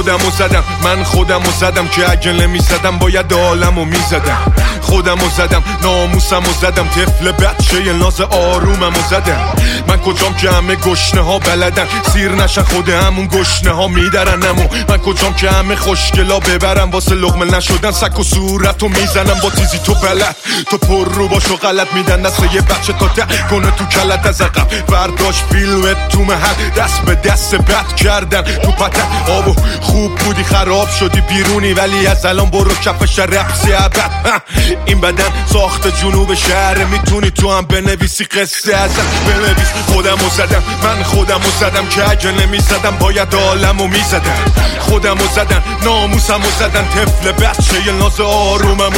خودمو زدم، من خودمو زدم که اگه نمیزدم باید عالمو میزدم. خودمو زدم، ناموسمو زدم، طفل بچه ناز آروممو زدم. من کجام که همه گشنه ها بلدن سیر نشن خود همون گشنه ها میدرنمو. من کجام که همه خوشگلا ببرم واسه لقمه نشدن سک و صورتو میزنم با تیزی تو بلد. تو پر رو باشو غلط میدن دست یه بچه تا ده کنه تو کلت از عقب. برداشت فیلمت تو محل دست به دست بد کردن تو پتن. آبو خوب بودی خراب شدی بیرونی ولی از الان برو کف شرپسی ابد. این بدن ساخت جنوب شهر میتونی تو هم بنویسی قصه ازم بنویس. خودمو زدم، من خودمو زدم که اگه نمیزدم باید عالمو میزدم. خودمو زدن، ناموسمو زدن، طفل بچه ناز آروممو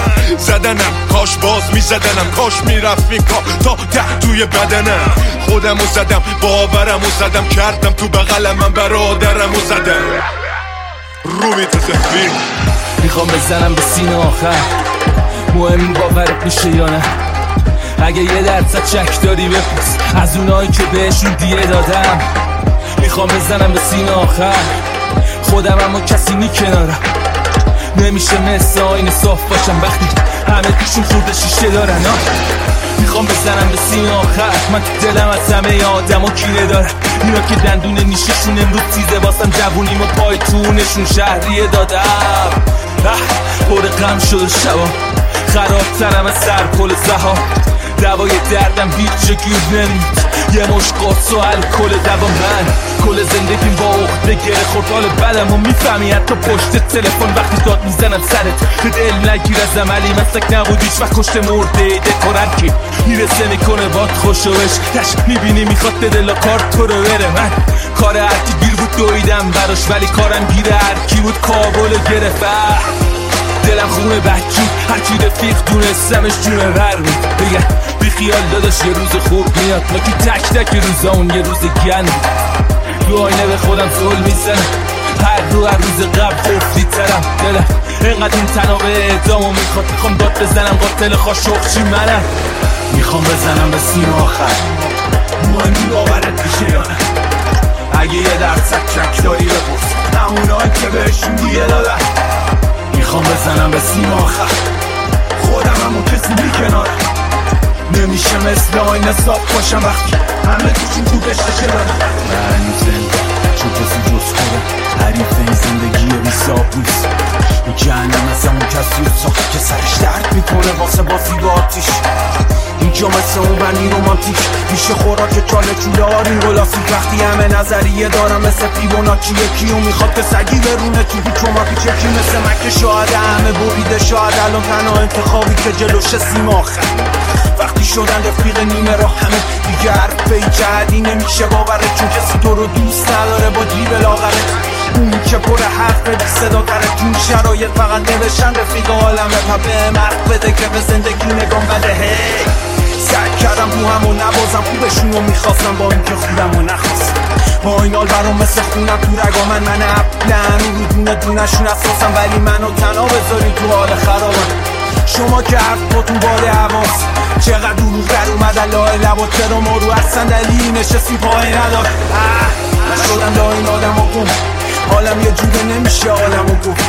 زدنم. کاش باز میزدنم، کاش میرفت این کار تا ته توی بدنم. خودمو زدم، باورمو زدم، کردم تو بغلم من برادرمو زدم. رومی تسفی میخوام بزنم به سینه آخر، مهم باورت میشه یا نه؟ اگه یه درصد شک داری بپرس از اونایی که بهشون دیه دادم. میخوام بزنم به سینه آخر خودم اما کسی نی کنارم. نمیشه مثل آینه صاف باشم وقتی همه پیشون خورده شیشه دارن. میخوام بزنم به سینه آخر، من تو دلم از همه آدم و کینه دارم. اینا که دندون نیششون امروز تیزه واسم جوونیم و پای تونشون شهریه دادم. پر غم شده شبا خرابترم از سر پل زها. دوای دردم هیچ جا گیر نمید، یه مش قرص و الکل دوا. من کل زندگیم با عقده گره خورد حال بدم و میفهمی حتی پشت تلفن وقتی داد میزنم سرت. به دل نگیر از عملی مسلک نبود هیچ وقت کشت مرده دکورن که میرسه میکنه باد خوشوش تش میبینی میخواد دل کار تو رو بره. من کار هرکی گیر بود دویدم براش ولی کارم گیر هرکی بود کابل گرفت. دلم خونه بکی هرچی رفیق دونستمش جونه ور بود. بگن بی خیال داداش یه روز خوب میاد، ما که تک تک روزا اون یه روز گند. تو آینه به خودم زول میزنم هر روز قبل خفتی ترم. دلم اینقدر این تنابه اعدامو میخواد، میخوام داد بزنم قاتل خاشخچی منم. میخوام بزنم به سینه آخر، مهمی باورت میشه یا نه؟ اگه یه درصد شک داری بپرس همونایی که بهشون دیگه دادن. میخوام بزنم به سینه آخر خودم همو کسی بی کنارم. نمیشه مثل آینه صاف باشم وقتی همه توشون بودش شدن. من زنده چون کسی جز خودم حریف این زندگی بی صاف نیست. این جهنم از همون کسی رو ساخت که سرش درد میکنه واسه بازی با آتیش. اینجا مثل اون بنی رومانتیک میشه خوراک چاله چولار این گلاسیک. وقتی همه نظریه دارم مثل فیبوناچی یکیو میخواد که سگی برونه تو چوما پیچکی. مثل من که شاید همه بریده شاید الان تنها انتخابی که جلوش سیم آخر. وقتی شدن رفیق نیمه راه همه دیگه حرف جهدی نمیشه باوره چون کسی تو رو دوست نداره با جیب لاغره. اونی که پر حرف بی صدا تره تو شرایط فقط نوشن رفیق عالمه. پبه مرد بده که به زندگی نگام بده. هی سعی کردم رو همو نبازم خوبشون رو میخواستم با این که خودم رو نخواستم. با این حال برام مثل خونم تو رگا من اپلن رو دونه دونشون اساسم ولی منو تنها بذاری تو حال خرابم. شما که حرف باتون بال حواس چقدر دروغ در اومدن لای لبا. چرا ما رو از صندلی نشستیم پای ندار. من شدم لای این آدم ها گم حالم یه جوره نمیشه عالمو گفت.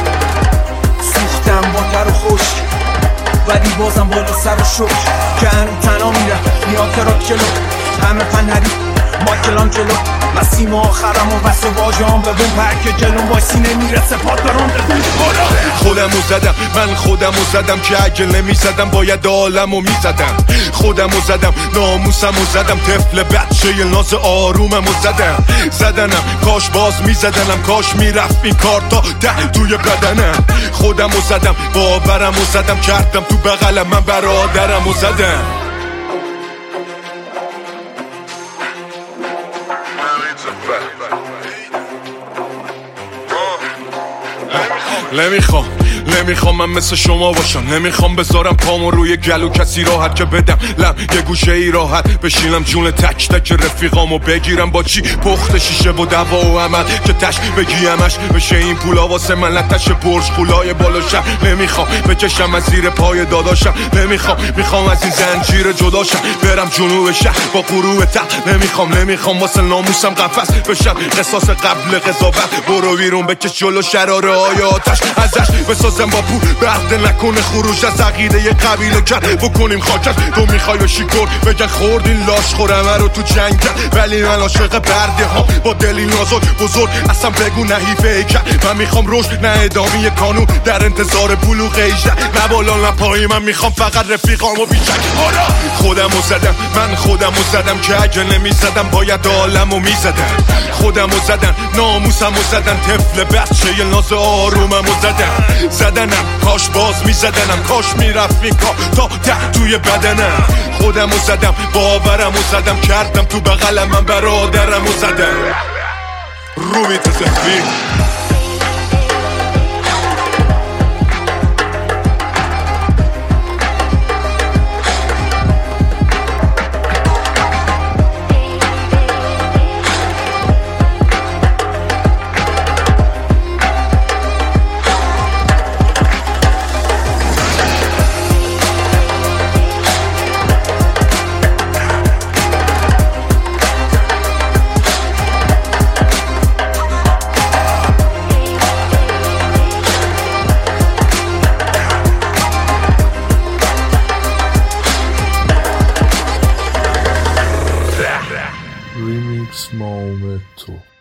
سوختم با در و خشک ولی بازم بالا سر و شک که هنو تنها میرم نیاد تراک جلو همه پنهری مایکلان جلو. مسیم آخرم و بس و باجام ببون پرک جلوم وایسی نمیرسه پاد دارم ببون خودمو زدم، من خودمو زدم که اگه نمیزدم باید عالمو میزدم. خودمو زدم، ناموسمو زدم، طفل بچه ناز آروممو زدنم. کاش باز میزدنم، کاش میرفت این کار تا ته توی بدنم. خودمو زدم، باورمو زدم، کردم تو بغلم من برادرمو زدم. نمیخوام من مثل شما باشم، نمیخوام بذارم پامو روی گلو کسی راحت که بدم لم یه گوشه ای راحت بشینم جون تک تک رفیقامو بگیرم با چی پخت شیشه و دوا و عمل که تش بگیمش بشه این پولا واسه من لتش برج قولای بالاشم. نمیخوام بکشم از زیر پای داداشم، میخوام از این زنجیر جداشم برم جنوب شهر با غروب ته. نمیخوام واسه ناموسم قفس بشم قصاص قبل قضاوت. برو بیرون بکش جلو شراره های آتش ازش بسازم با پول برده نکنه خروج از عقیده یه قبیله کرد بکنیم خاکش. تو میخوای بشی گل بگن خوردین لاش خورمه رو تو جنگ کرد، ولی من عاشق برده ها با دلی نازک بزرگ اصلا بگو نه حیفه کرد. من میخوام رشد نه ادامه کانون در انتظار بلوغ 18 نه بالا نه پایی. من میخوام فقط رفیقامو بیشک. خودمو زدم من خودمو زدم که اگه نمیزدم باید عالمو میزدم. خودمو زدن ناموسمو زدن طفل بچه یه ناز آروممو زدنم کاش باز میزدنم کاش میرفت این کار تا ته توی بدنم. خودمو زدم باورمو زدم کردم تو بغلم من برادرمو زدم رومی تزفی. Remix Momento.